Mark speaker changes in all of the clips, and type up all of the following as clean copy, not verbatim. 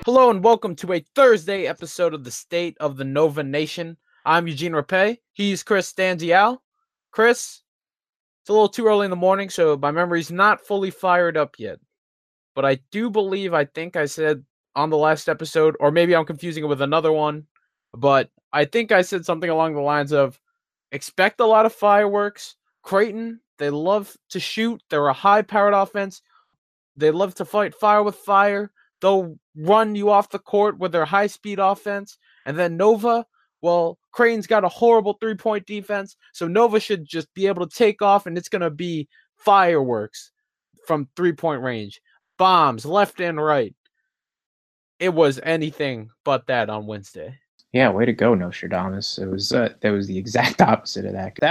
Speaker 1: Hello and welcome to a Thursday episode of the State of the Nova Nation. I'm Eugene Rapay. He's Chris Stanzial. Chris, it's a little too early in the morning, so my memory's not fully fired up yet. But I do believe I think I said on the last episode, or maybe I'm confusing it with another one, but I think I said something along the lines of expect a lot of fireworks. Creighton, they love to shoot. They're a high-powered offense. They love to fight fire with fire. They'll run you off the court with their high speed offense. And then Nova, well, Creighton's got a horrible 3-point defense. So Nova should just be able to take off, and it's going to be fireworks from 3-point range. Bombs left and right. It was anything but that on Wednesday.
Speaker 2: Yeah, way to go, Nostradamus. It was that was the exact opposite of that.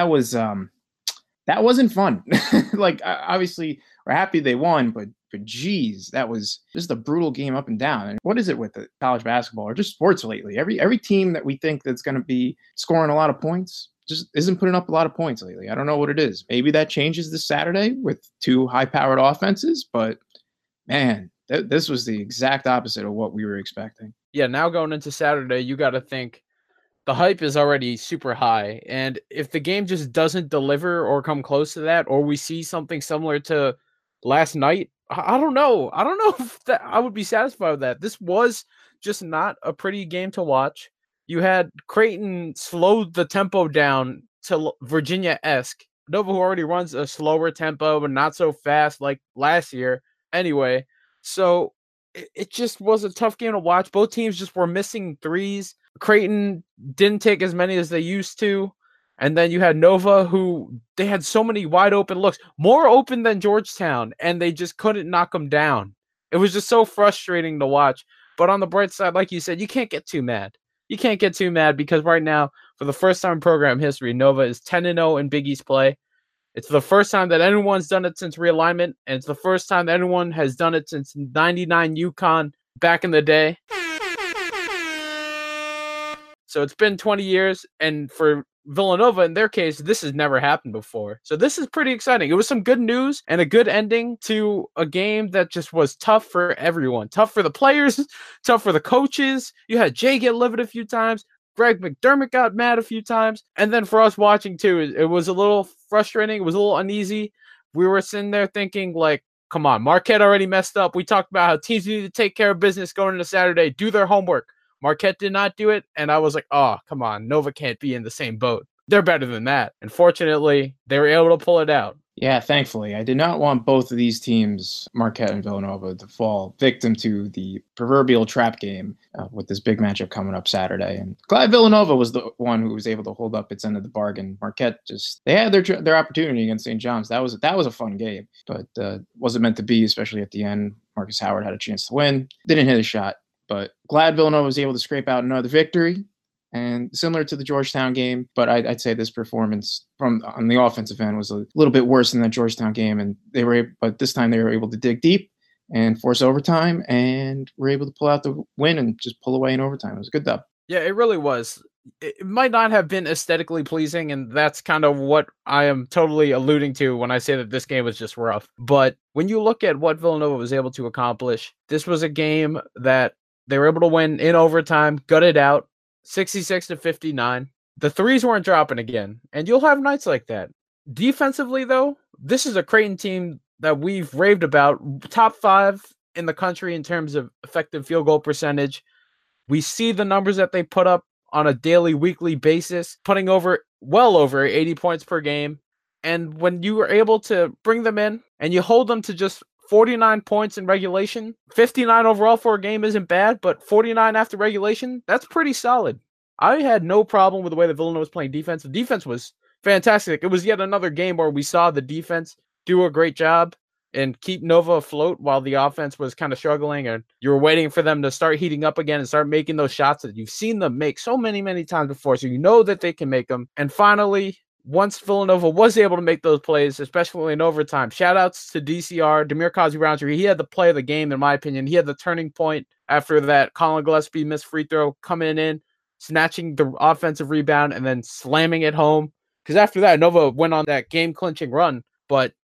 Speaker 2: That wasn't fun. Obviously we're happy they won, but geez, that was just a brutal game up and down. And what is it with the college basketball or just sports lately? Every team that we think that's going to be scoring a lot of points just isn't putting up a lot of points lately. I don't know what it is. Maybe that changes this Saturday with two high-powered offenses, but man, this was the exact opposite of what we were expecting.
Speaker 1: Yeah, now going into Saturday, you got to think the hype is already super high. And if the game just doesn't deliver or come close to that, or we see something similar to last night, I don't know. I don't know if that, I would be satisfied with that. This was just not a pretty game to watch. You had Creighton slow the tempo down to Virginia-esque. Nova, who already runs a slower tempo, but not so fast like last year. Anyway, so it just was a tough game to watch. Both teams just were missing threes. Creighton didn't take as many as they used to. And then you had Nova, who they had so many wide open looks, more open than Georgetown, and they just couldn't knock them down. It was just so frustrating to watch. But on the bright side, like you said, you can't get too mad. You can't get too mad because right now, for the first time in program history, Nova is 10-0 in Big East play. It's the first time that anyone's done it since realignment, and it's the first time that anyone has done it since 99 UConn back in the day. So it's been 20 years, and for Villanova, in their case, this has never happened before. So this is pretty exciting. It was some good news and a good ending to a game that just was tough for everyone. Tough for the players, tough for the coaches. You had Jay get livid a few times. Greg McDermott got mad a few times. And then for us watching too, it was a little frustrating. It was a little uneasy. We were sitting there thinking like, come on, Marquette already messed up. We talked about how teams need to take care of business going into Saturday, do their homework. Marquette did not do it, and I was like, oh, come on, Nova can't be in the same boat. They're better than that. And fortunately, they were able to pull it out.
Speaker 2: Yeah, thankfully. I did not want both of these teams, Marquette and Villanova, to fall victim to the proverbial trap game with this big matchup coming up Saturday. And glad Villanova was the one who was able to hold up its end of the bargain. Marquette they had their opportunity against St. John's. That was a fun game, but wasn't meant to be, especially at the end. Marcus Howard had a chance to win. Didn't hit a shot. But glad Villanova was able to scrape out another victory, and similar to the Georgetown game. But I'd say this performance on the offensive end was a little bit worse than that Georgetown game, and but this time they were able to dig deep and force overtime, and were able to pull out the win and just pull away in overtime. It was a good dub.
Speaker 1: Yeah, it really was. It might not have been aesthetically pleasing, and that's kind of what I am totally alluding to when I say that this game was just rough. But when you look at what Villanova was able to accomplish, this was a game that they were able to win in overtime, gut it out, 66-59. The threes weren't dropping again, and you'll have nights like that. Defensively, though, this is a Creighton team that we've raved about, top 5 in the country in terms of effective field goal percentage. We see the numbers that they put up on a daily, weekly basis, putting well over 80 points per game. And when you are able to bring them in and you hold them to just 49 points in regulation, 59 overall for a game isn't bad, but 49 after regulation, that's pretty solid. I had no problem with the way that Villanova was playing defense. The defense was fantastic. It was yet another game where we saw the defense do a great job and keep Nova afloat while the offense was kind of struggling, and you were waiting for them to start heating up again and start making those shots that you've seen them make so many, many times before, so you know that they can make them. And finally, once Villanova was able to make those plays, especially in overtime, shout-outs to DCR, Demir Kazi-Roundtree. He had the play of the game, in my opinion. He had the turning point after that Colin Gillespie missed free throw, coming in, snatching the offensive rebound, and then slamming it home. Because after that, Nova went on that game-clinching run, but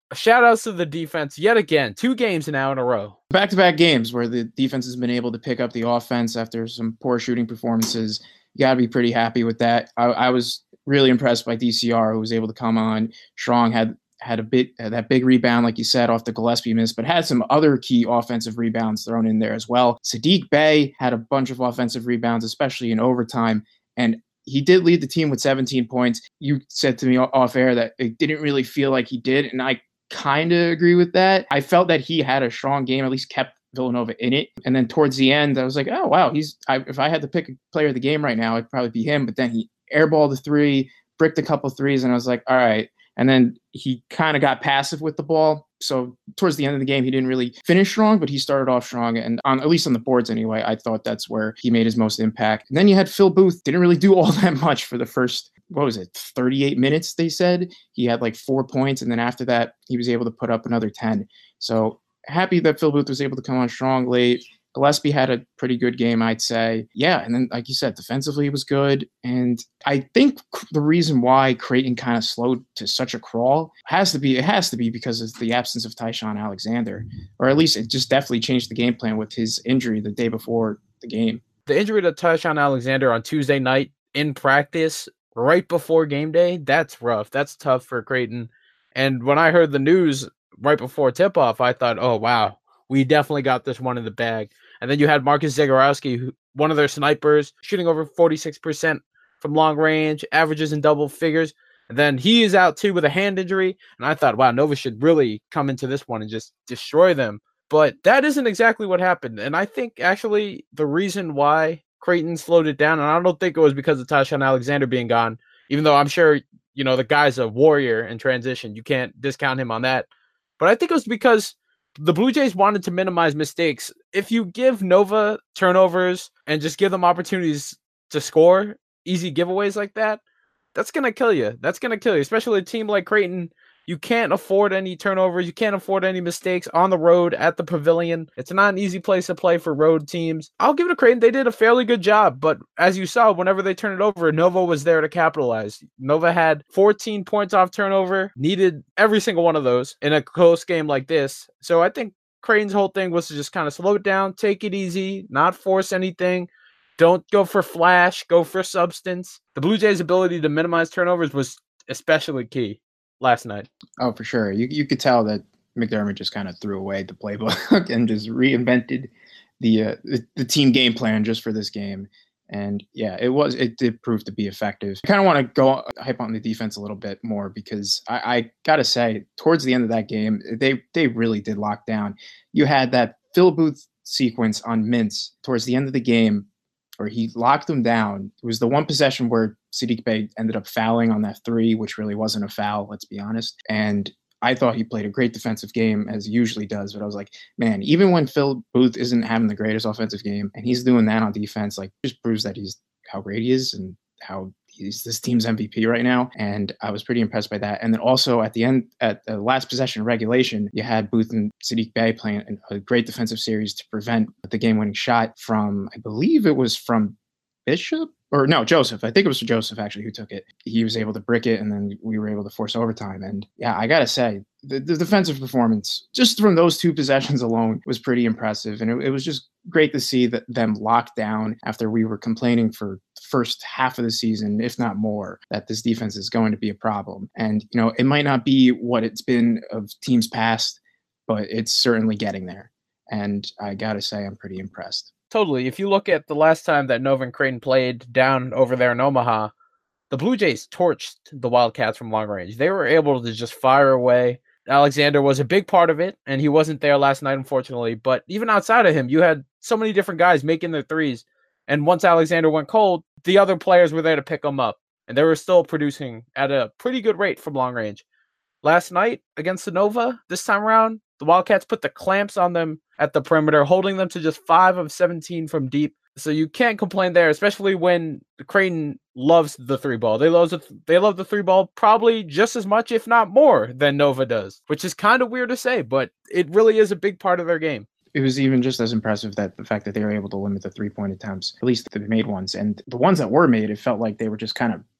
Speaker 1: shout outs to the defense yet again. 2 games now in a row.
Speaker 2: Back-to-back games where the defense has been able to pick up the offense after some poor shooting performances. You got to be pretty happy with that. I was really impressed by DCR, who was able to come on strong, had that big rebound, like you said, off the Gillespie miss, but had some other key offensive rebounds thrown in there as well. Saddiq Bey had a bunch of offensive rebounds, especially in overtime, and he did lead the team with 17 points. You said to me off air that it didn't really feel like he did, and I kind of agree with that. I felt that he had a strong game, at least kept Villanova in it. And then towards the end, I was like, oh, wow, if I had to pick a player of the game right now, it'd probably be him. But then he airballed the 3, bricked a couple threes, and I was like, all right. And then he kind of got passive with the ball. So towards the end of the game, he didn't really finish strong, but he started off strong. And at least on the boards anyway, I thought that's where he made his most impact. And then you had Phil Booth, didn't really do all that much for the first, 38 minutes, they said. He had like 4 points. And then after that, he was able to put up another 10. So happy that Phil Booth was able to come on strong late. Gillespie had a pretty good game, I'd say. Yeah, and then, like you said, defensively he was good. And I think the reason why Creighton kind of slowed to such a crawl has to be because of the absence of Tyshawn Alexander. Or at least it just definitely changed the game plan with his injury the day before the game.
Speaker 1: The injury to Tyshawn Alexander on Tuesday night in practice, right before game day, that's rough. That's tough for Creighton. And when I heard the news right before tip-off, I thought, oh, wow, we definitely got this one in the bag. And then you had Marcus Zagorowski, one of their snipers, shooting over 46% from long range, averages in double figures. And then he is out too with a hand injury. And I thought, wow, Nova should really come into this one and just destroy them. But that isn't exactly what happened. And I think actually the reason why Creighton slowed it down, and I don't think it was because of Tyshawn Alexander being gone, even though I'm sure, the guy's a warrior in transition. You can't discount him on that. But I think it was because the Blue Jays wanted to minimize mistakes. If you give Nova turnovers and just give them opportunities to score, easy giveaways like that, that's going to kill you. That's going to kill you, especially a team like Creighton. You can't afford any turnovers. You can't afford any mistakes on the road at the Pavilion. It's not an easy place to play for road teams. I'll give it to Creighton. They did a fairly good job, but as you saw, whenever they turned it over, Nova was there to capitalize. Nova had 14 points off turnover, needed every single one of those in a close game like this. So I think Creighton's whole thing was to just kind of slow it down, take it easy, not force anything. Don't go for flash, go for substance. The Blue Jays' ability to minimize turnovers was especially key last night.
Speaker 2: Oh, for sure. You could tell that McDermott just kind of threw away the playbook and just reinvented the team game plan just for this game. And yeah, it did prove to be effective. I kind of want to go hype on the defense a little bit more because I got to say, towards the end of that game, they really did lock down. You had that Phil Booth sequence on Mintz towards the end of the game where he locked them down. It was the one possession where Saddiq Bey ended up fouling on that 3, which really wasn't a foul, let's be honest. And I thought he played a great defensive game, as he usually does. But I was like, man, even when Phil Booth isn't having the greatest offensive game, and he's doing that on defense, like, just proves that he's how great he is and how he's this team's MVP right now. And I was pretty impressed by that. And then also at the end, at the last possession of regulation, you had Booth and Saddiq Bey playing a great defensive series to prevent the game-winning shot from, I believe it was from Bishop? Or no, Joseph. I think it was Joseph, actually, who took it. He was able to brick it, and then we were able to force overtime. And yeah, I got to say, the defensive performance, just from those 2 possessions alone, was pretty impressive. And it was just great to see them locked down after we were complaining for the first half of the season, if not more, that this defense is going to be a problem. And, it might not be what it's been of teams past, but it's certainly getting there. And I got to say, I'm pretty impressed.
Speaker 1: Totally. If you look at the last time that Nova and Creighton played down over there in Omaha, the Blue Jays torched the Wildcats from long range. They were able to just fire away. Alexander was a big part of it, and he wasn't there last night, unfortunately. But even outside of him, you had so many different guys making their threes. And once Alexander went cold, the other players were there to pick them up. And they were still producing at a pretty good rate from long range. Last night against the Nova, this time around, the Wildcats put the clamps on them at the perimeter, holding them to just 5 of 17 from deep. So you can't complain there, especially when Creighton loves the 3-ball. They love the 3-ball probably just as much, if not more, than Nova does, which is kind of weird to say, but it really is a big part of their game.
Speaker 2: It was even just as impressive that the fact that they were able to limit the 3-point attempts, at least the made ones. And the ones that were made, it felt like they were just kind of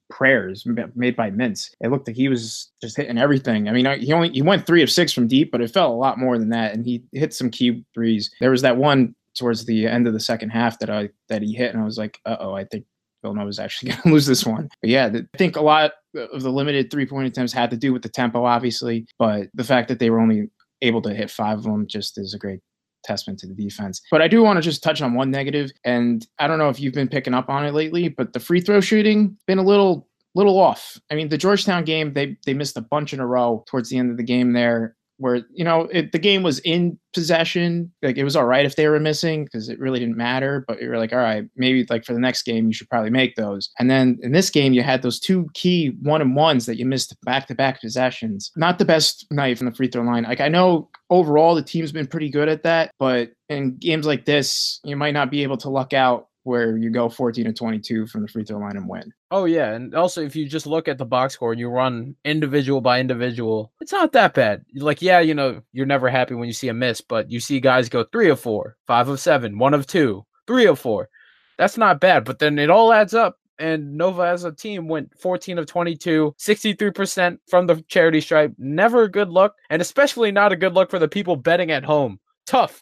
Speaker 2: prayers made by Mintz. It looked like he was just hitting everything. I mean, he went 3 of 6 from deep, but it felt a lot more than that. And he hit some key threes. There was that one towards the end of the second half that he hit, and I was like, I think Villanova's actually going to lose this one. But yeah, I think a lot of the limited 3-point attempts had to do with the tempo, obviously, but the fact that they were only able to hit 5 of them just is a great testament to the defense. But I do want to just touch on one negative, and I don't know if you've been picking up on it lately, but the free throw shooting been a little off. I mean, the Georgetown game, they missed a bunch in a row towards the end of the game there, where, the game was in possession. Like, it was all right if they were missing because it really didn't matter, but you were like, all right, maybe like for the next game, you should probably make those. And then in this game, you had those 2 key 1-and-1s that you missed back-to-back possessions. Not the best night from the free throw line. Like, I know overall the team's been pretty good at that, but in games like this, you might not be able to luck out where you go 14 of 22 from the free throw line and win.
Speaker 1: Oh, yeah. And also, if you just look at the box score and you run individual by individual, it's not that bad. Like, yeah, you're never happy when you see a miss, but you see guys go 3 of 4, 5 of 7, 1 of 2, 3 of 4. That's not bad. But then it all adds up. And Nova as a team went 14 of 22, 63% from the charity stripe. Never a good look, and especially not a good look for the people betting at home. Tough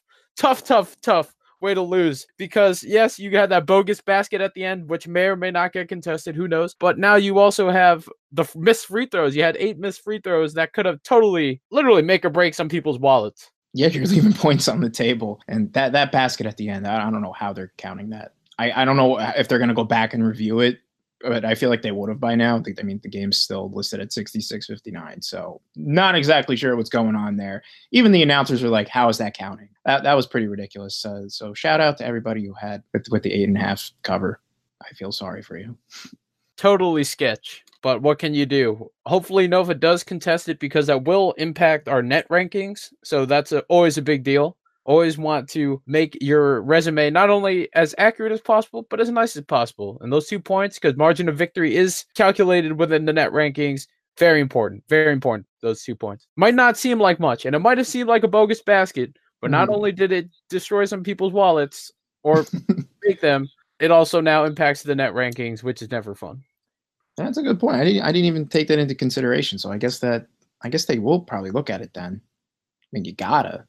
Speaker 1: way to lose, because yes, you had that bogus basket at the end, which may or may not get contested, who knows, but now you also have the missed free throws. You had 8 missed free throws that could have literally make or break some people's wallets.
Speaker 2: Yeah, you're leaving points on the table, and that basket at the end, I don't know how they're counting that. I don't know if they're going to go back and review it, but I feel like they would have by now. I mean, the game's still listed at 66-59, so not exactly sure what's going on there. Even the announcers are like, how is that counting? That was pretty ridiculous. So shout out to everybody who had with the 8.5 cover. I feel sorry for you.
Speaker 1: Totally sketch, but what can you do? Hopefully Nova does contest it, because that will impact our net rankings, so that's always a big deal. Always want to make your resume not only as accurate as possible, but as nice as possible. And those 2 points, because margin of victory is calculated within the net rankings, very important. Very important, those 2 points. Might not seem like much, and it might have seemed like a bogus basket, but not only did it destroy some people's wallets or break them, it also now impacts the net rankings, which is never fun.
Speaker 2: That's a good point. I didn't even take that into consideration. So I guess they will probably look at it then. I mean, you gotta.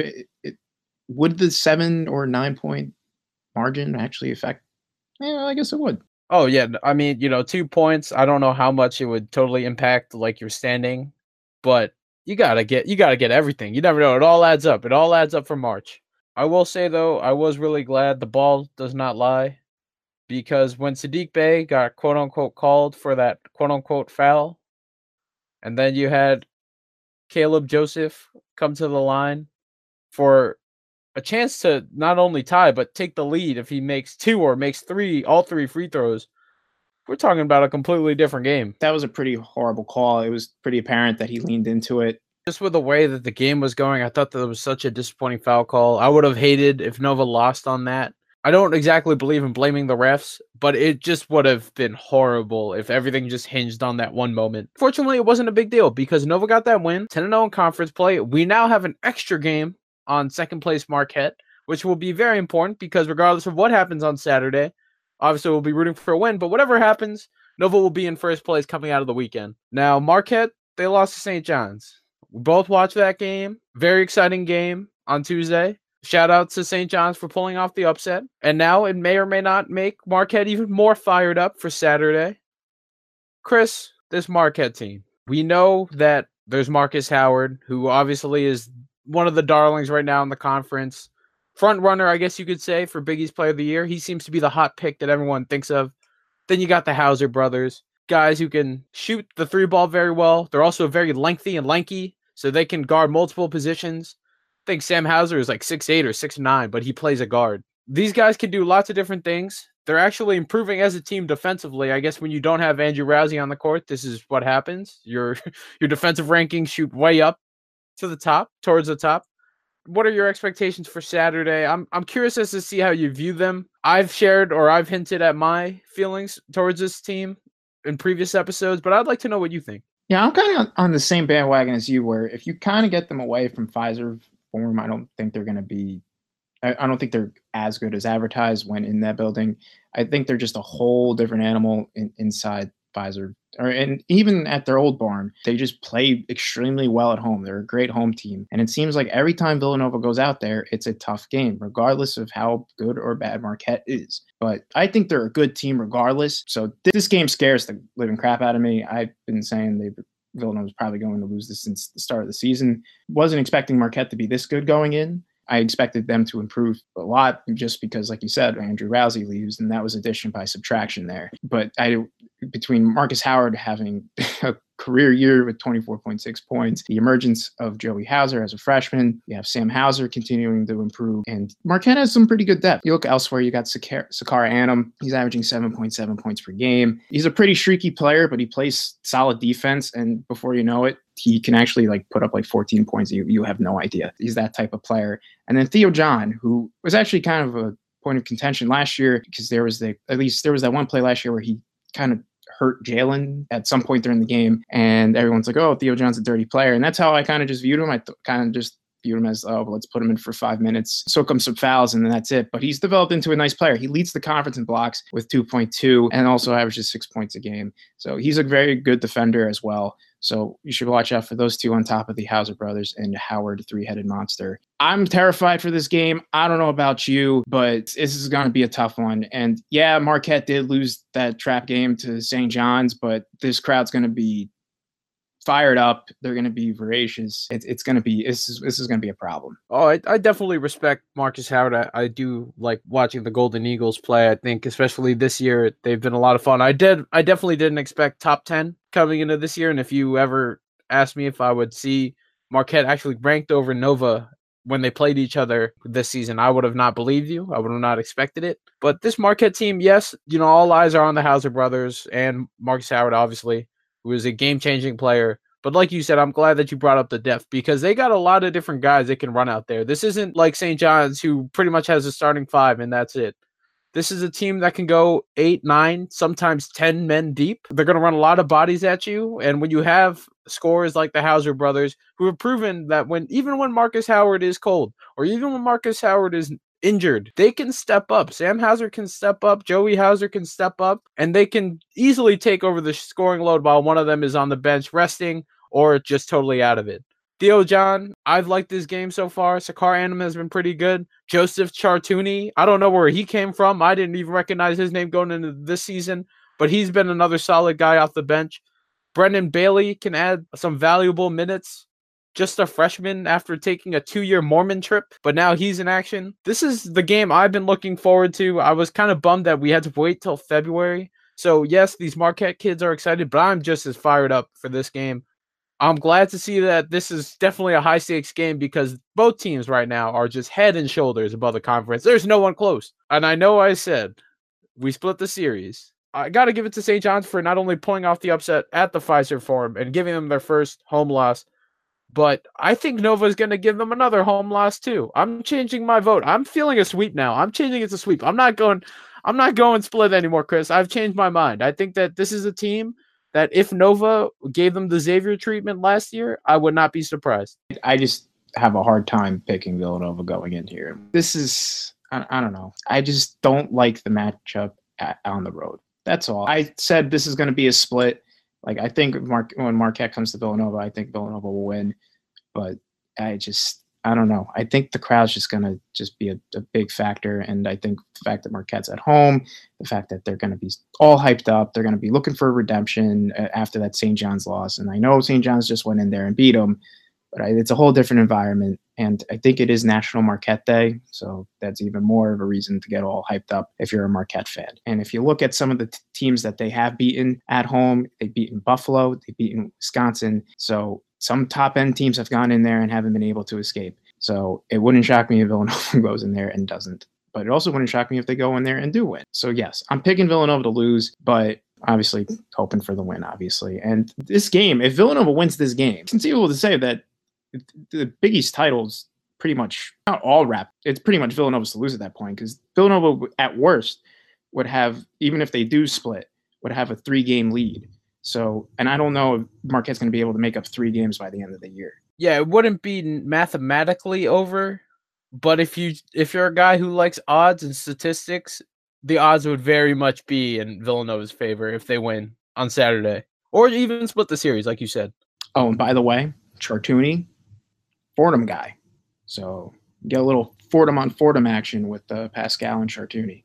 Speaker 2: Would the 7 or 9 point margin actually affect? Yeah, I guess it would.
Speaker 1: Oh yeah, I mean, 2 points. I don't know how much it would totally impact like your standing, but you gotta get everything. You never know. It all adds up. It all adds up for March. I will say though, I was really glad the ball does not lie, because when Saddiq Bey got quote unquote called for that quote unquote foul, and then you had Caleb Joseph come to the line for a chance to not only tie, but take the lead if he makes 2 or makes 3, all 3 free throws. We're talking about a completely different game.
Speaker 2: That was a pretty horrible call. It was pretty apparent that he leaned into it.
Speaker 1: Just with the way that the game was going, I thought that was such a disappointing foul call. I would have hated if Nova lost on that. I don't exactly believe in blaming the refs, but it just would have been horrible if everything just hinged on that one moment. Fortunately, it wasn't a big deal, because Nova got that win, 10-0 in conference play. We now have an extra game on second place Marquette, which will be very important, because regardless of what happens on Saturday, obviously we'll be rooting for a win, but whatever happens, Nova will be in first place coming out of the weekend. Now, Marquette, they lost to St. John's. We both watched that game. Very exciting game on Tuesday. Shout out to St. John's for pulling off the upset. And now it may or may not make Marquette even more fired up for Saturday. Chris, this Marquette team, we know that there's Marcus Howard, who obviously is one of the darlings right now in the conference. Front runner, I guess you could say, for Big East Player of the Year. He seems to be the hot pick that everyone thinks of. Then you got the Hauser brothers, guys who can shoot the 3-ball very well. They're also very lengthy and lanky, so they can guard multiple positions. I think Sam Hauser is like 6'8" or 6'9", but he plays a guard. These guys can do lots of different things. They're actually improving as a team defensively. I guess when you don't have Andrew Rousey on the court, this is what happens. Your defensive rankings shoot way up to the top, towards the top. What are your expectations for Saturday? I'm curious as to see how you view them. I've shared or I've hinted at my feelings towards this team in previous episodes, but I'd like to know what you think.
Speaker 2: Yeah, I'm kind of on the same bandwagon as you, where if you kind of get them away from Pfizer form, I don't think they're going to be – I don't think they're as good as advertised when in that building. I think they're just a whole different animal inside Pfizer, and even at their old barn, they just play extremely well at home. They're a great home team. And it seems like every time Villanova goes out there, it's a tough game, regardless of how good or bad Marquette is. But I think they're a good team regardless. So this game scares the living crap out of me. I've been saying Villanova's probably going to lose this since the start of the season. Wasn't expecting Marquette to be this good going in. I expected them to improve a lot just because, like you said, Andrew Rousey leaves, and that was addition by subtraction there. But between Marcus Howard having a career year with 24.6 points, the emergence of Joey Hauser as a freshman, you have Sam Hauser continuing to improve, and Marquette has some pretty good depth. You look elsewhere, you got Sakara Annam. He's averaging 7.7 points per game. He's a pretty streaky player, but he plays solid defense, and before you know it, he can actually put up 14 points. You have no idea. He's that type of player. And then Theo John, who was actually kind of a point of contention last year because there was that one play last year where he kind of hurt Jalen at some point during the game, and everyone's like, "Oh, Theo John's a dirty player," and that's how I kind of just viewed him. I kind of just viewed him as, oh, well, let's put him in for 5 minutes, soak him some fouls, and then that's it. But he's developed into a nice player. He leads the conference in blocks with 2.2 and also averages 6 points a game. So he's a very good defender as well. So you should watch out for those two on top of the Hauser brothers and Howard, three-headed monster. I'm terrified for this game. I don't know about you, but this is going to be a tough one. And yeah, Marquette did lose that trap game to St. John's, but this crowd's going to be fired up. They're going to be voracious. It's going to be this is going to be a problem.
Speaker 1: Oh, I definitely respect Marcus Howard. I do like watching the Golden Eagles play. I think especially this year they've been a lot of fun. I definitely didn't expect top 10 coming into this year. And if you ever asked me if I would see Marquette actually ranked over Nova when they played each other this season, I would have not believed you. I would have not expected it. But this Marquette team, yes, all eyes are on the Hauser brothers and Marcus Howard, obviously, who is a game-changing player. But like you said, I'm glad that you brought up the depth because they got a lot of different guys that can run out there. This isn't like St. John's, who pretty much has a starting 5 and that's it. This is a team that can go 8, 9, sometimes 10 men deep. They're going to run a lot of bodies at you. And when you have scorers like the Hauser brothers, who have proven that even when Marcus Howard is cold, or even when Marcus Howard is injured, they can step up. Sam Hauser can step up. Joey Hauser can step up. And they can easily take over the scoring load while one of them is on the bench resting or just totally out of it. Theo John, I've liked this game so far. Sakar Annam has been pretty good. Joseph Chartouni, I don't know where he came from. I didn't even recognize his name going into this season, but he's been another solid guy off the bench. Brendan Bailey can add some valuable minutes. Just a freshman after taking a 2-year Mormon trip, but now he's in action. This is the game I've been looking forward to. I was kind of bummed that we had to wait till February. So yes, these Marquette kids are excited, but I'm just as fired up for this game. I'm glad to see that this is definitely a high-stakes game because both teams right now are just head and shoulders above the conference. There's no one close. And I know I said we split the series. I got to give it to St. John's for not only pulling off the upset at the Pfizer Forum and giving them their first home loss, but I think Nova is going to give them another home loss too. I'm changing my vote. I'm feeling a sweep now. I'm changing it to sweep. I'm not going split anymore, Chris. I've changed my mind. I think that this is a team that if Nova gave them the Xavier treatment last year, I would not be surprised.
Speaker 2: I just have a hard time picking Villanova going in here. This is, I don't know. I just don't like the matchup on the road. That's all. I said this is going to be a split. I think when Marquette comes to Villanova, I think Villanova will win. But I don't know. I think the crowd's just going to just be a big factor. And I think the fact that Marquette's at home, the fact that they're going to be all hyped up, they're going to be looking for redemption after that St. John's loss. And I know St. John's just went in there and beat them, but it's a whole different environment. And I think it is National Marquette Day. So that's even more of a reason to get all hyped up if you're a Marquette fan. And if you look at some of the teams that they have beaten at home, they've beaten Buffalo, they've beaten Wisconsin. So some top-end teams have gone in there and haven't been able to escape. So it wouldn't shock me if Villanova goes in there and doesn't. But it also wouldn't shock me if they go in there and do win. So yes, I'm picking Villanova to lose, but obviously hoping for the win, obviously. And this game, if Villanova wins this game, it's conceivable to say that the Big East title's pretty much not all wrapped. It's pretty much Villanova's to lose at that point because Villanova, at worst, would have, even if they do split, would have a 3-game lead. So, and I don't know if Marquette's going to be able to make up 3 games by the end of the year.
Speaker 1: Yeah, it wouldn't be mathematically over, but if you're a guy who likes odds and statistics, the odds would very much be in Villanova's favor if they win. on Saturday, or even split the series, like you said.
Speaker 2: Oh, and by the way, Chartouni, Fordham guy. So get a little Fordham on Fordham action with Pascal and Chartouni.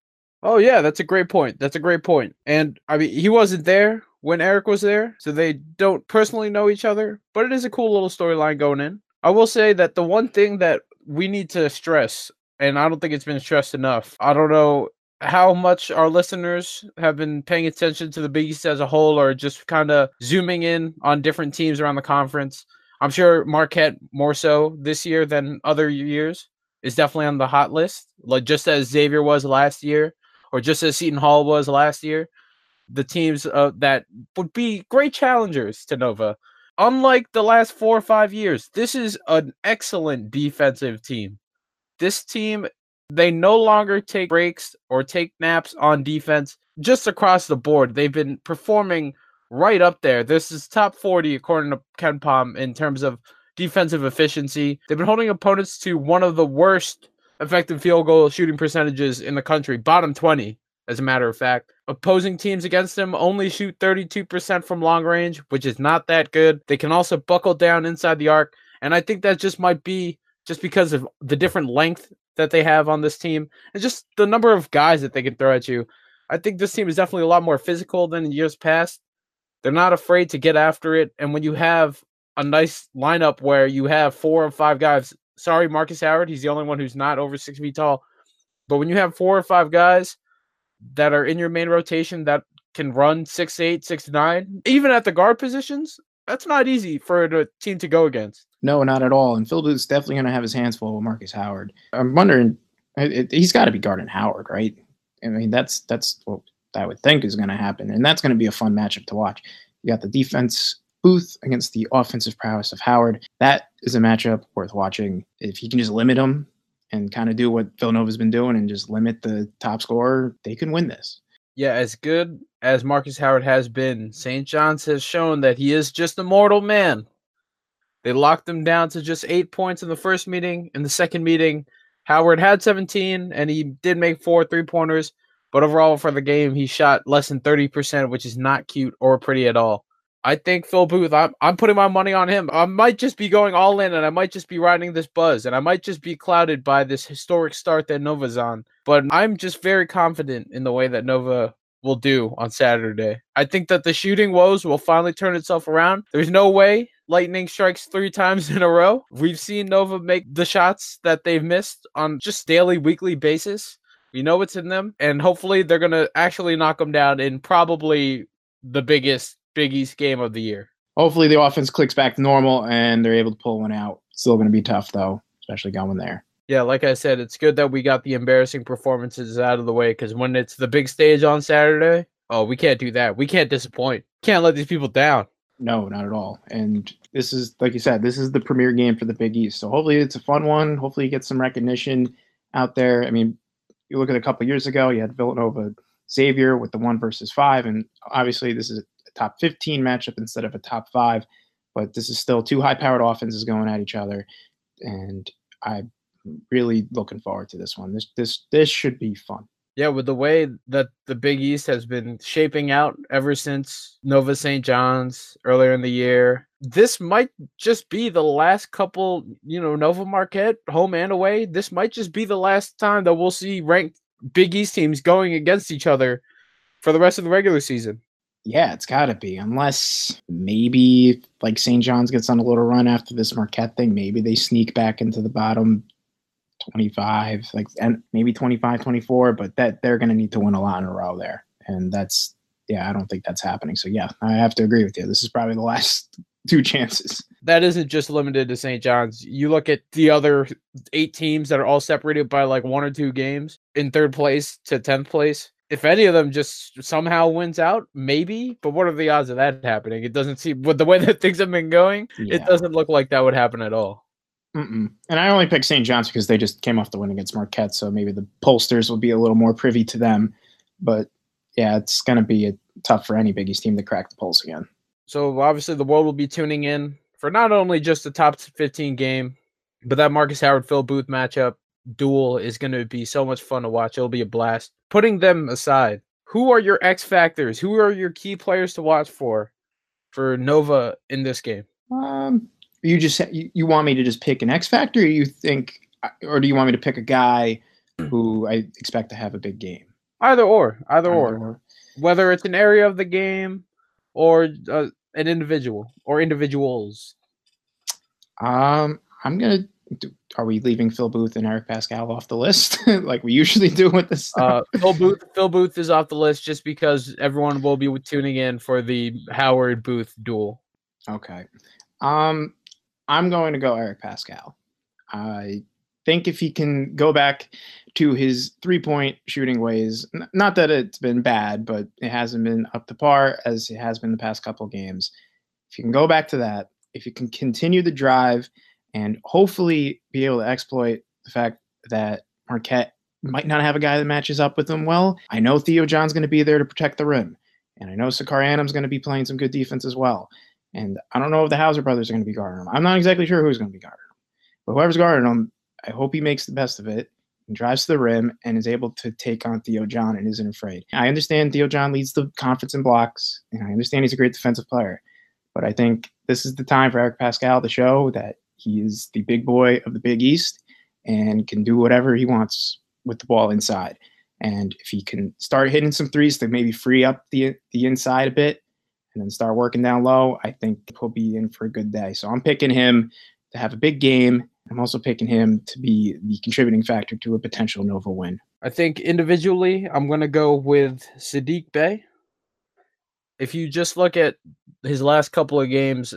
Speaker 1: Oh yeah, that's a great point. That's a great point. And I mean, he wasn't there when Eric was there, so they don't personally know each other, but it is a cool little storyline going in. I will say that the one thing that we need to stress, and I don't think it's been stressed enough, I don't know how much our listeners have been paying attention to the Big East as a whole or just kind of zooming in on different teams around the conference. I'm sure Marquette more so this year than other years is definitely on the hot list, like just as Xavier was last year or just as Seton Hall was last year. The teams that would be great challengers to Nova. Unlike the last 4 or 5 years, this is an excellent defensive team. This team, they no longer take breaks or take naps on defense. Just across the board, they've been performing right up there. This is top 40 according to KenPom in terms of defensive efficiency. They've been holding opponents to one of the worst effective field goal shooting percentages in the country, bottom 20, as a matter of fact. Opposing teams against them only shoot 32% from long range, which is not that good. They can also buckle down inside the arc, and I think that just might be just because of the different length that they have on this team and just the number of guys that they can throw at you. I think this team is definitely a lot more physical than in years past. They're not afraid to get after it, and when you have a nice lineup where you have 4 or 5 guys, sorry, Marcus Howard, he's the only one who's not over 6 feet tall, but when you have 4 or 5 guys that are in your main rotation that can run 6'8", 6'9", even at the guard positions, that's not easy for a team to go against.
Speaker 2: No, not at all. And Phil Booth's definitely going to have his hands full with Marcus Howard. I'm wondering, he's got to be guarding Howard, right? I mean, that's what I would think is going to happen. And that's going to be a fun matchup to watch. You got the defense, Booth, against the offensive prowess of Howard. That is a matchup worth watching. If he can just limit him and kind of do what Villanova's been doing and just limit the top scorer, they can win this.
Speaker 1: Yeah, as good as Marcus Howard has been, St. John's has shown that he is just a mortal man. They locked him down to just 8 points in the first meeting. In the second meeting, Howard had 17, and he did make 4 3-pointers. But overall, for the game, he shot less than 30%, which is not cute or pretty at all. I think Phil Booth, I'm putting my money on him. I might just be going all in, and I might just be riding this buzz, and I might just be clouded by this historic start that Nova's on. But I'm just very confident in the way that Nova will do on Saturday. I think that the shooting woes will finally turn itself around. There's no way Lightning strikes 3 times in a row. We've seen Nova make the shots that they've missed on just daily, weekly basis. We know it's in them, and hopefully they're going to actually knock them down in probably the biggest Big East game of the year.
Speaker 2: Hopefully the offense clicks back to normal and they're able to pull one out. Still going to be tough, though, especially going there.
Speaker 1: Yeah, like I said, it's good that we got the embarrassing performances out of the way, because when it's the big stage on Saturday, we can't do that. We can't disappoint. Can't let these people down.
Speaker 2: No, not at all. And this is, like you said, this is the premier game for the Big East. So hopefully it's a fun one. Hopefully you get some recognition out there. I mean, you look at a couple years ago, you had Villanova Xavier with the 1 versus 5. And obviously this is a top 15 matchup instead of a top 5. But this is still 2 high-powered offenses going at each other. And I'm really looking forward to this one. This should be fun.
Speaker 1: Yeah, with the way that the Big East has been shaping out ever since Nova St. John's earlier in the year, this might just be the last couple, Nova Marquette, home and away. This might just be the last time that we'll see ranked Big East teams going against each other for the rest of the regular season.
Speaker 2: Yeah, it's got to be. Unless maybe like St. John's gets on a little run after this Marquette thing. Maybe they sneak back into the bottom 25, and maybe 25, 24, but that they're going to need to win a lot in a row there. And I don't think that's happening. So yeah, I have to agree with you. This is probably the last 2 chances.
Speaker 1: That isn't just limited to St. John's. You look at the other 8 teams that are all separated by like 1 or 2 games in 3rd place to 10th place. If any of them just somehow wins out, maybe. But what are the odds of that happening? It doesn't seem, with the way that things have been going, It doesn't look like that would happen at all.
Speaker 2: And I only picked St. John's because they just came off the win against Marquette, so maybe the pollsters will be a little more privy to them. But yeah, it's going to be tough for any Big East team to crack the polls again.
Speaker 1: So obviously the world will be tuning in for not only just the top 15 game, but that Marcus Howard-Phil Booth matchup duel is going to be so much fun to watch. It'll be a blast. Putting them aside, who are your X factors? Who are your key players to watch for Nova in this game?
Speaker 2: You want me to just pick an X factor, or do you want me to pick a guy who I expect to have a big game?
Speaker 1: Either or. Whether it's an area of the game or an individual or individuals.
Speaker 2: I'm gonna. Are we leaving Phil Booth and Eric Pascal off the list like we usually do with this stuff?
Speaker 1: Phil Booth is off the list just because everyone will be tuning in for the Howard Booth duel.
Speaker 2: Okay. I'm going to go Eric Pascal. I think if he can go back to his 3-point shooting ways, not that it's been bad, but it hasn't been up to par as it has been the past couple games. If you can go back to that, if you can continue the drive and hopefully be able to exploit the fact that Marquette might not have a guy that matches up with him well. I know Theo John's going to be there to protect the rim. And I know Sakari Adams going to be playing some good defense as well. And I don't know if the Hauser brothers are going to be guarding him. I'm not exactly sure who's going to be guarding him. But whoever's guarding him, I hope he makes the best of it and drives to the rim and is able to take on Theo John and isn't afraid. I understand Theo John leads the conference in blocks, and I understand he's a great defensive player. But I think this is the time for Eric Pascal to show that he is the big boy of the Big East and can do whatever he wants with the ball inside. And if he can start hitting some threes to maybe free up the inside a bit and then start working down low, I think he'll be in for a good day. So I'm picking him to have a big game. I'm also picking him to be the contributing factor to a potential Nova win.
Speaker 1: I think individually, I'm going to go with Saddiq Bey. If you just look at his last couple of games,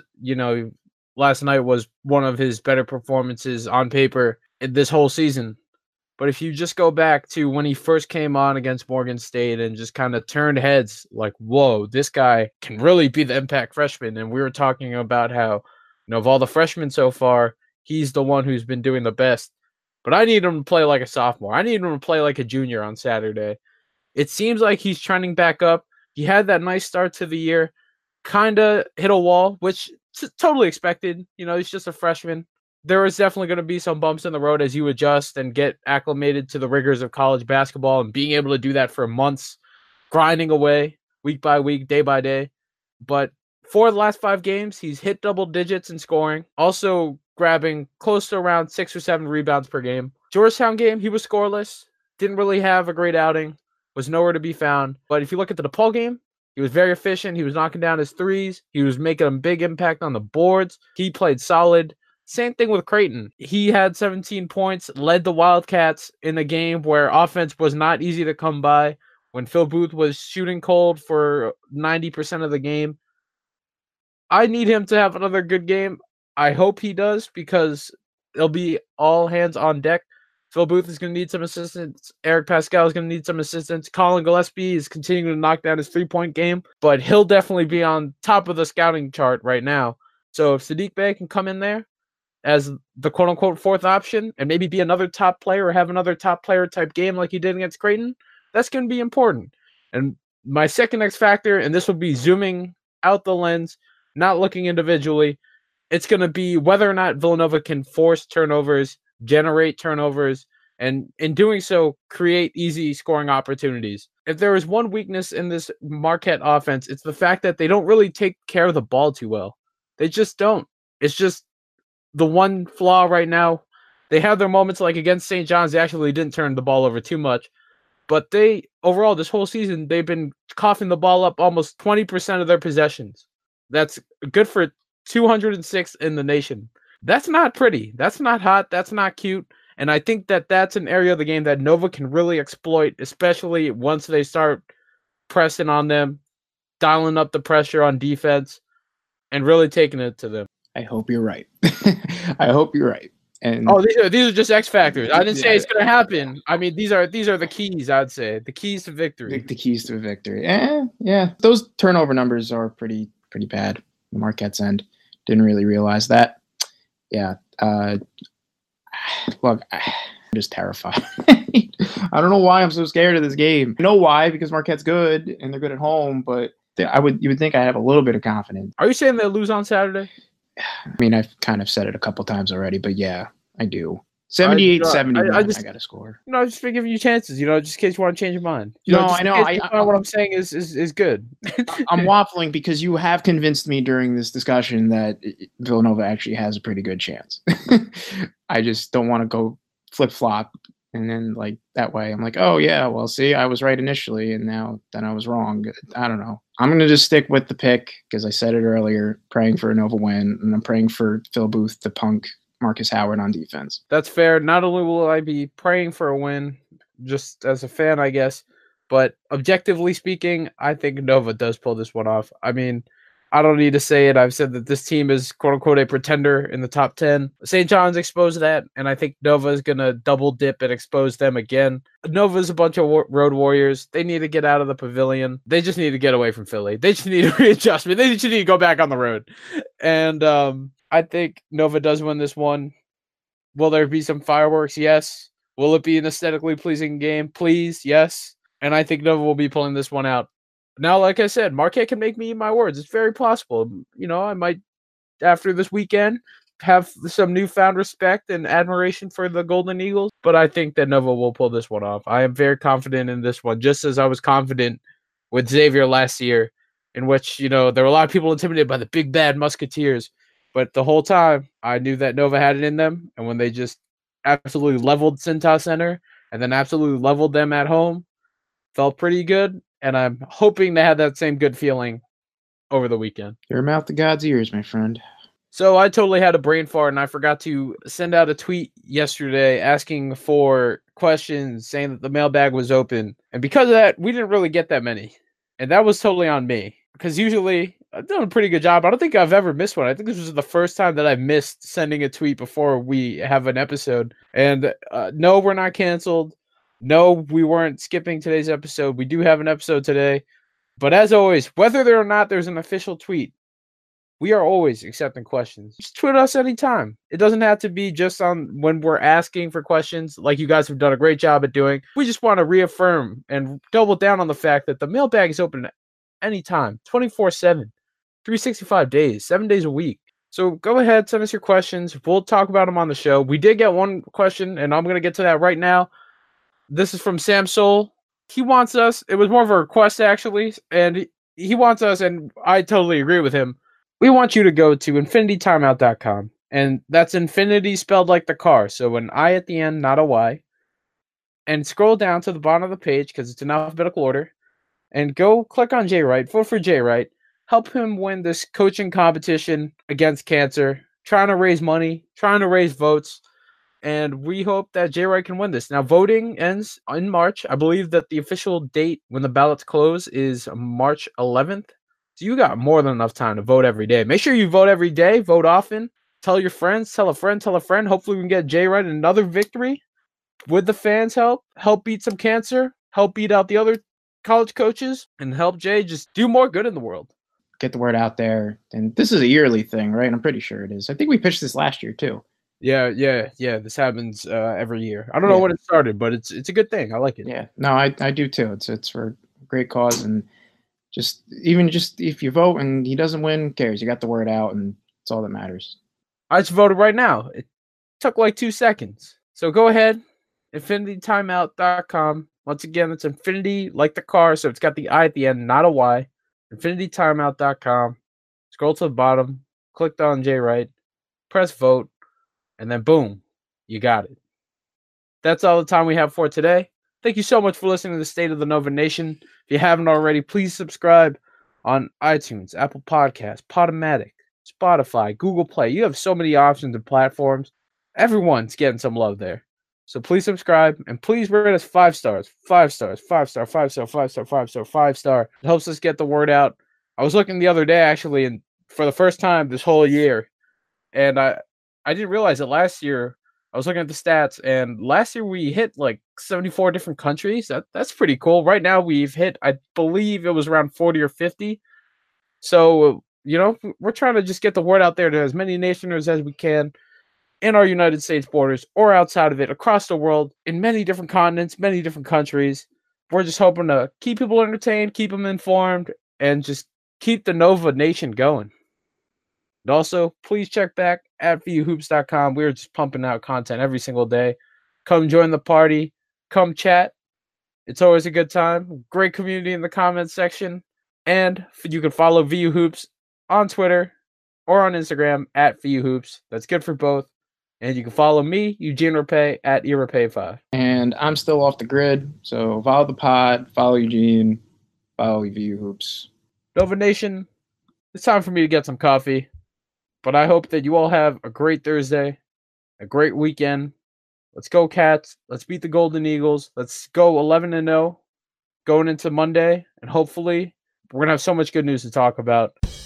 Speaker 1: last night was one of his better performances on paper in this whole season. But if you just go back to when he first came on against Morgan State and just kind of turned heads like, whoa, this guy can really be the impact freshman. And we were talking about how, of all the freshmen so far, he's the one who's been doing the best. But I need him to play like a sophomore. I need him to play like a junior on Saturday. It seems like he's trending back up. He had that nice start to the year, kind of hit a wall, which is totally expected. He's just a freshman. There is definitely going to be some bumps in the road as you adjust and get acclimated to the rigors of college basketball and being able to do that for months, grinding away week by week, day by day. But for the last 5 games, he's hit double digits in scoring, also grabbing close to around 6 or 7 rebounds per game. Georgetown game, he was scoreless, didn't really have a great outing, was nowhere to be found. But if you look at the DePaul game, he was very efficient. He was knocking down his threes. He was making a big impact on the boards. He played solid. Same thing with Creighton. He had 17 points, led the Wildcats in a game where offense was not easy to come by, when Phil Booth was shooting cold for 90% of the game. I need him to have another good game. I hope he does, because it'll be all hands on deck. Phil Booth is going to need some assistance. Eric Pascal is going to need some assistance. Colin Gillespie is continuing to knock down his 3-point game, but he'll definitely be on top of the scouting chart right now. So if Saddiq Bey can come in there as the quote-unquote 4th option and maybe be another top player or have another top player type game like he did against Creighton, that's going to be important. And my second X factor, and this will be zooming out the lens, not looking individually, it's going to be whether or not Villanova can force turnovers, generate turnovers, and in doing so, create easy scoring opportunities. If there is one weakness in this Marquette offense, it's the fact that they don't really take care of the ball too well. They just don't. It's just the one flaw right now. They have their moments like against St. John's. They actually didn't turn the ball over too much. But overall, this whole season, they've been coughing the ball up almost 20% of their possessions. That's good for 206 in the nation. That's not pretty. That's not hot. That's not cute. And I think that that's an area of the game that Nova can really exploit, especially once they start pressing on them, dialing up the pressure on defense, and really taking it to them.
Speaker 2: I hope you're right. I hope you're right. And
Speaker 1: these are just X factors. I didn't say it's going to happen. I mean, these are the keys. I'd say the keys to victory.
Speaker 2: The keys to victory. Yeah. Those turnover numbers are pretty bad. Marquette's end. Didn't really realize that. Yeah. Look, I'm just terrified. I don't know why I'm so scared of this game. I know why, because Marquette's good and they're good at home, but you would think I have a little bit of confidence.
Speaker 1: Are you saying they'll lose on Saturday?
Speaker 2: I mean, I've kind of said it a couple times already, but yeah, I do. 78,
Speaker 1: I,
Speaker 2: 71, I
Speaker 1: just
Speaker 2: got to score.
Speaker 1: just for giving you chances, just in case you want to change your mind.
Speaker 2: No,
Speaker 1: Just
Speaker 2: I
Speaker 1: in
Speaker 2: know.
Speaker 1: case you find what I'm saying is good.
Speaker 2: I'm waffling because you have convinced me during this discussion that Villanova actually has a pretty good chance. I just don't want to go flip flop, and then like that way, I'm like, oh yeah, well, see, I was right initially, and now then I was wrong. I don't know. I'm gonna just stick with the pick because I said it earlier, praying for a Nova win, and I'm praying for Phil Booth to punk Marcus Howard on defense.
Speaker 1: That's fair. Not only will I be praying for a win, just as a fan, I guess, but objectively speaking, I think Nova does pull this one off. I mean, I don't need to say it. I've said that this team is quote unquote a pretender in the top 10. St. John's exposed that, and I think Nova is going to double dip and expose them again. Nova's a bunch of road warriors. They need to get out of the pavilion. They just need to get away from Philly. They just need a readjustment. They just need to go back on the road. And I think Nova does win this one. Will there be some fireworks? Yes. Will it be an aesthetically pleasing game? Please, yes. And I think Nova will be pulling this one out. Now, like I said, Marquette can make me eat my words. It's very possible. I might, after this weekend, have some newfound respect and admiration for the Golden Eagles, but I think that Nova will pull this one off. I am very confident in this one, just as I was confident with Xavier last year, in which, there were a lot of people intimidated by the big bad Musketeers. But the whole time, I knew that Nova had it in them. And when they just absolutely leveled Cintas Center and then absolutely leveled them at home, felt pretty good. And I'm hoping to have that same good feeling over the weekend.
Speaker 2: Your mouth to God's ears, my friend.
Speaker 1: So I totally had a brain fart, and I forgot to send out a tweet yesterday asking for questions, saying that the mailbag was open. And because of that, we didn't really get that many. And that was totally on me. Because usually I've done a pretty good job. I don't think I've ever missed one. I think this was the first time that I've missed sending a tweet before we have an episode. And no, we're not canceled. No, we weren't skipping today's episode. We do have an episode today. But as always, whether or not there's an official tweet, we are always accepting questions. Just tweet us anytime. It doesn't have to be just on when we're asking for questions, like you guys have done a great job at doing. We just want to reaffirm and double down on the fact that the mailbag is open anytime, 24/7, 365 days, 7 days a week. So go ahead, send us your questions. We'll talk about them on the show. We did get one question, and I'm going to get to that right now. This is from Sam Soul. He wants us, it was more of a request actually, and he wants us, and I totally agree with him. We want you to go to infinitytimeout.com, and that's infinity spelled like the car, so an I at the end, not a Y, and scroll down to the bottom of the page because it's in alphabetical order, and go click on Jay Wright, vote for Jay Wright, help him win this coaching competition against cancer, trying to raise money, trying to raise votes, and we hope that Jay Wright can win this. Now, voting ends in March. I believe that the official date when the ballots close is March 11th. So you got more than enough time to vote every day. Make sure you vote every day, vote often. Tell your friends, tell a friend, tell a friend. Hopefully we can get Jay Wright another victory with the fans' help beat some cancer, help beat out the other college coaches, and help Jay just do more good in the world.
Speaker 2: Get the word out there. And this is a yearly thing, right? I'm pretty sure it is. I think we pitched this last year too.
Speaker 1: Yeah. This happens every year. I don't know when it started, but it's a good thing. I like it.
Speaker 2: Yeah, no, I do too. It's for a great cause, and just if you vote and he doesn't win, who cares? You got the word out, and it's all that matters.
Speaker 1: I just voted right now. It took like 2 seconds. So go ahead, infinitytimeout.com. Once again, it's infinity like the car, so it's got the I at the end, not a Y. infinitytimeout.com. Scroll to the bottom, click on Jay Wright, press vote, and then boom, you got it. That's all the time we have for today. Thank you so much for listening to the State of the Nova Nation. If you haven't already, please subscribe on iTunes, Apple Podcasts, Podomatic, Spotify, Google Play. You have so many options and platforms. Everyone's getting some love there. So please subscribe and please rate us 5 stars. 5 stars, 5 star, 5 star, 5 star, 5 star, 5 star. It helps us get the word out. I was looking the other day actually, and for the first time this whole year, and I didn't realize that last year. I was looking at the stats, and last year we hit like 74 different countries. That's pretty cool. Right now we've hit, I believe it was around 40 or 50. So, we're trying to just get the word out there to as many nationers as we can in our United States borders or outside of it, across the world, in many different continents, many different countries. We're just hoping to keep people entertained, keep them informed, and just keep the Nova Nation going. And also, please check back at VUHoops.com. We're just pumping out content every single day. Come join the party. Come chat. It's always a good time. Great community in the comments section. And you can follow VU Hoops on Twitter or on Instagram at VU Hoops. That's good for both. And you can follow me, Eugene Rapay, at eRapay5.
Speaker 2: And I'm still off the grid, so follow the pod, follow Eugene, follow VU Hoops.
Speaker 1: Nova Nation, it's time for me to get some coffee. But I hope that you all have a great Thursday, a great weekend. Let's go, Cats. Let's beat the Golden Eagles. Let's go 11-0 going into Monday. And hopefully, we're going to have so much good news to talk about.